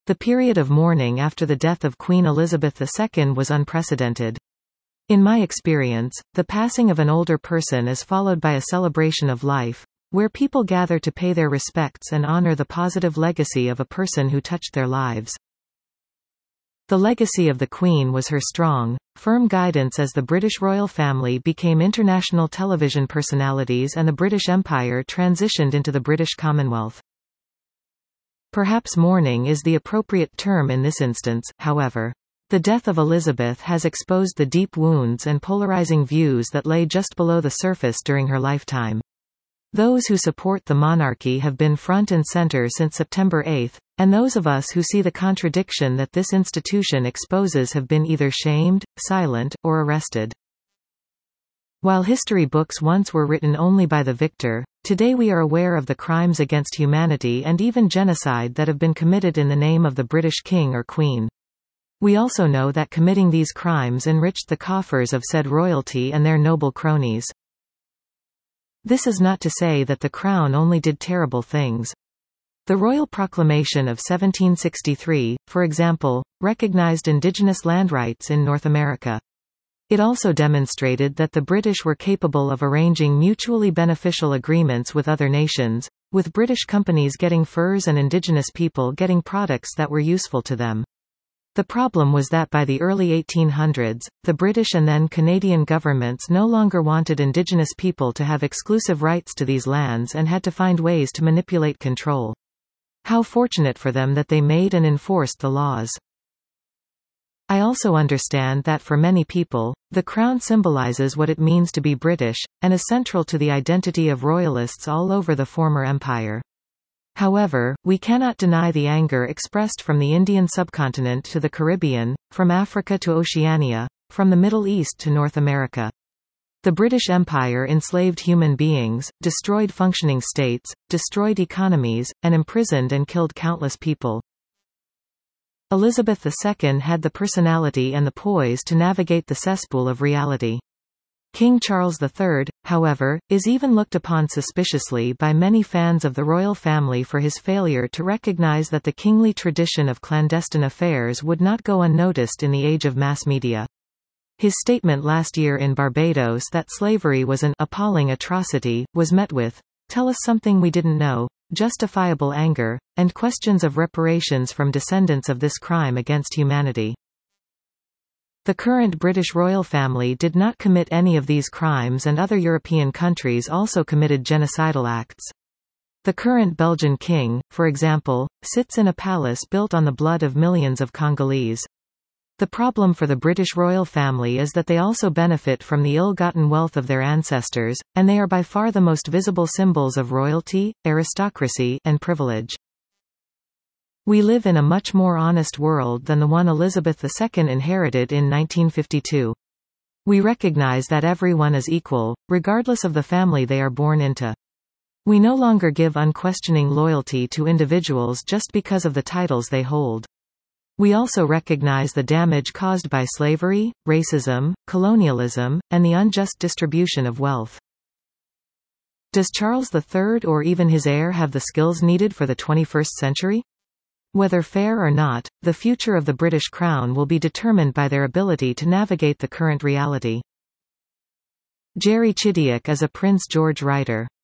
The period of mourning after the death of Queen Elizabeth II was unprecedented. In my experience, the passing of an older person is followed by a celebration of life, where people gather to pay their respects and honor the positive legacy of a person who touched their lives. The legacy of the Queen was her strong, firm guidance as the British royal family became international television personalities and the British Empire transitioned into the British Commonwealth. Perhaps mourning is the appropriate term in this instance, however. The death of Elizabeth has exposed the deep wounds and polarizing views that lay just below the surface during her lifetime. Those who support the monarchy have been front and center since September 8, and those of us who see the contradiction that this institution exposes have been either shamed, silent, or arrested. While history books once were written only by the victor, today we are aware of the crimes against humanity and even genocide that have been committed in the name of the British king or queen. We also know that committing these crimes enriched the coffers of said royalty and their noble cronies. This is not to say that the Crown only did terrible things. The Royal Proclamation of 1763, for example, recognized indigenous land rights in North America. It also demonstrated that the British were capable of arranging mutually beneficial agreements with other nations, with British companies getting furs and indigenous people getting products that were useful to them. The problem was that by the early 1800s, the British and then Canadian governments no longer wanted indigenous people to have exclusive rights to these lands and had to find ways to manipulate control. How fortunate for them that they made and enforced the laws. I also understand that for many people, the Crown symbolizes what it means to be British, and is central to the identity of royalists all over the former empire. However, we cannot deny the anger expressed from the Indian subcontinent to the Caribbean, from Africa to Oceania, from the Middle East to North America. The British Empire enslaved human beings, destroyed functioning states, destroyed economies, and imprisoned and killed countless people. Elizabeth II had the personality and the poise to navigate the cesspool of reality. King Charles III, however, is even looked upon suspiciously by many fans of the royal family for his failure to recognize that the kingly tradition of clandestine affairs would not go unnoticed in the age of mass media. His statement last year in Barbados that slavery was an appalling atrocity, was met with, "Tell us something we didn't know," justifiable anger, and questions of reparations from descendants of this crime against humanity. The current British royal family did not commit any of these crimes, and other European countries also committed genocidal acts. The current Belgian king, for example, sits in a palace built on the blood of millions of Congolese. The problem for the British royal family is that they also benefit from the ill-gotten wealth of their ancestors, and they are by far the most visible symbols of royalty, aristocracy, and privilege. We live in a much more honest world than the one Elizabeth II inherited in 1952. We recognize that everyone is equal, regardless of the family they are born into. We no longer give unquestioning loyalty to individuals just because of the titles they hold. We also recognize the damage caused by slavery, racism, colonialism, and the unjust distribution of wealth. Does Charles III or even his heir have the skills needed for the 21st century? Whether fair or not, the future of the British Crown will be determined by their ability to navigate the current reality. Jerry Chidiac is a Prince George writer.